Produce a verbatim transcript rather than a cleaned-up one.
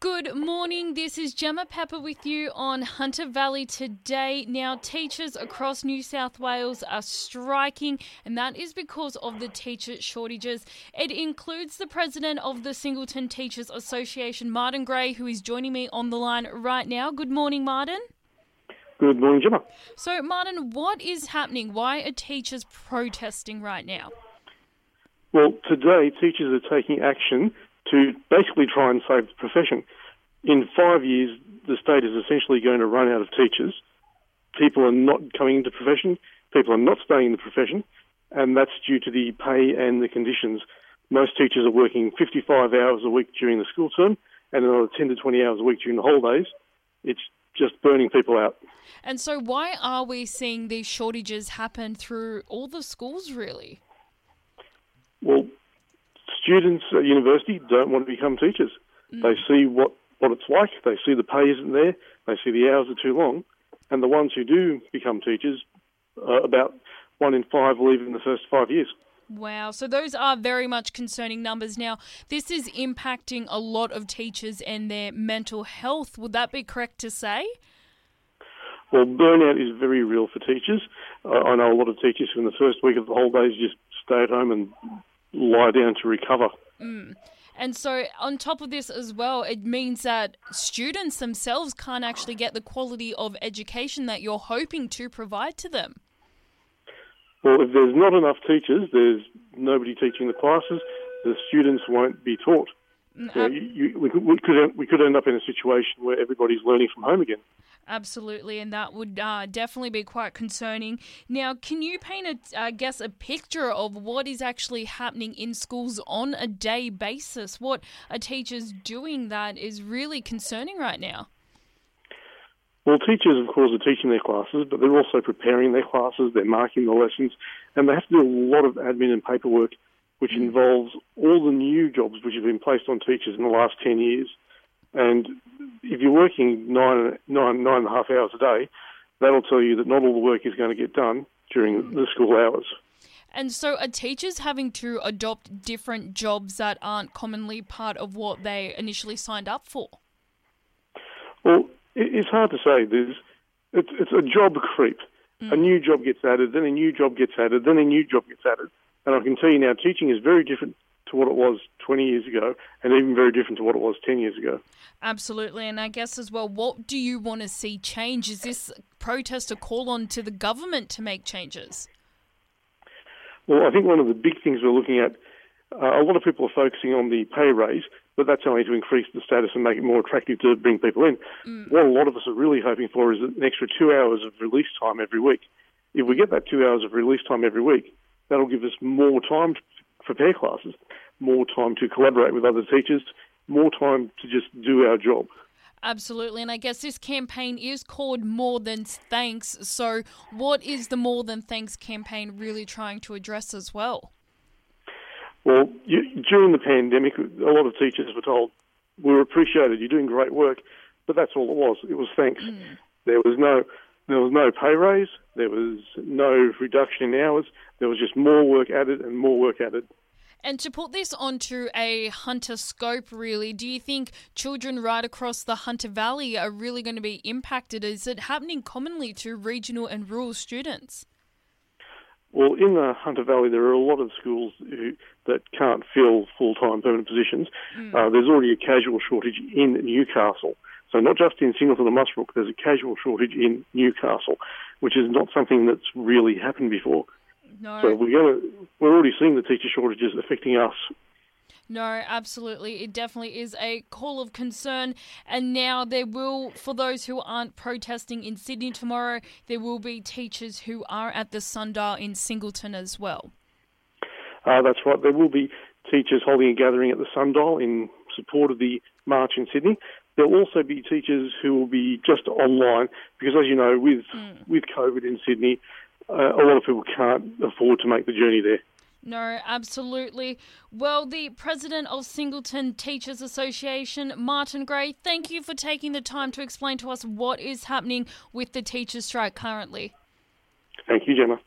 Good morning, this is Gemma Pepper with you on Hunter Valley today. Now, teachers across New South Wales are striking, and that is because of the teacher shortages. It includes the president of the Singleton Teachers Association, Martin Gray, who is joining me on the line right now. Good morning, Martin. Good morning, Gemma. So, Martin, what is happening? Why are teachers protesting right now? Well, today, teachers are taking action to basically try and save the profession. In five years, the state is essentially going to run out of teachers. People are not coming into the profession, people are not staying in the profession, and that's due to the pay and the conditions. Most teachers are working fifty-five hours a week during the school term and another ten to twenty hours a week during the holidays. It's just burning people out. And so why are we seeing these shortages happen through all the schools, really? Well, students at university don't want to become teachers. Mm. They see what, what it's like, they see the pay isn't there, they see the hours are too long, and the ones who do become teachers, uh, about one in five leave in the first five years. Wow, so those are very much concerning numbers. Now, this is impacting a lot of teachers and their mental health. Would that be correct to say? Well, burnout is very real for teachers. Uh, I know a lot of teachers who in the first week of the holidays just stay at home and lie down to recover. Mm. And so on top of this as well, it means that students themselves can't actually get the quality of education that you're hoping to provide to them. Well, if there's not enough teachers, there's nobody teaching the classes, the students won't be taught. Mm, so you, you, we, could, we, could, we could end up in a situation where everybody's learning from home again. Absolutely, and that would uh, definitely be quite concerning. Now, can you paint, a, I guess, a picture of what is actually happening in schools on a day basis? What are teachers doing that is really concerning right now? Well, teachers, of course, are teaching their classes, but they're also preparing their classes, they're marking the lessons, and they have to do a lot of admin and paperwork, which involves all the new jobs which have been placed on teachers in the last ten years. And if you're working nine, nine, nine and a half hours a day, that'll tell you that not all the work is going to get done during the school hours. And so are teachers having to adopt different jobs that aren't commonly part of what they initially signed up for? Well, it's hard to say. There's, it's, it's a job creep. Mm. A new job gets added, then a new job gets added, then a new job gets added. And I can tell you now, teaching is very different to what it was twenty years ago, and even very different to what it was ten years ago. Absolutely, and I guess as well, what do you want to see change? Is this protest a call on to the government to make changes? Well, I think one of the big things we're looking at, uh, a lot of people are focusing on the pay raise, but that's only to increase the status and make it more attractive to bring people in. Mm. What a lot of us are really hoping for is an extra two hours of release time every week. If we get that two hours of release time every week, that'll give us more time to prepare classes, more time to collaborate with other teachers, more time to just do our job. Absolutely, and I guess this campaign is called More Than Thanks. So what is the More Than Thanks campaign really trying to address as well? Well, you, during the pandemic, a lot of teachers were told, we're appreciated, you're doing great work, but that's all it was. It was thanks. Mm. There was no there was no pay raise, there was no reduction in hours, there was just more work added and more work added. And to put this onto a Hunter scope, really, do you think children right across the Hunter Valley are really going to be impacted? Is it happening commonly to regional and rural students? Well, in the Hunter Valley, there are a lot of schools who, that can't fill full-time permanent positions. Mm. Uh, there's already a casual shortage in Newcastle. So not just in Singleton and Muswellbrook, there's a casual shortage in Newcastle, which is not something that's really happened before. No. So we're going to, we're already seeing the teacher shortages affecting us. No, absolutely. It definitely is a call of concern. And now there will, for those who aren't protesting in Sydney tomorrow, there will be teachers who are at the Sundial in Singleton as well. Uh, that's right. There will be teachers holding a gathering at the Sundial in support of the march in Sydney. There'll also be teachers who will be just online because, as you know, with mm. with COVID in Sydney, uh, a lot of people can't afford to make the journey there. No, absolutely. Well, the president of Singleton Teachers Association, Martin Gray, thank you for taking the time to explain to us what is happening with the teachers' strike currently. Thank you, Gemma.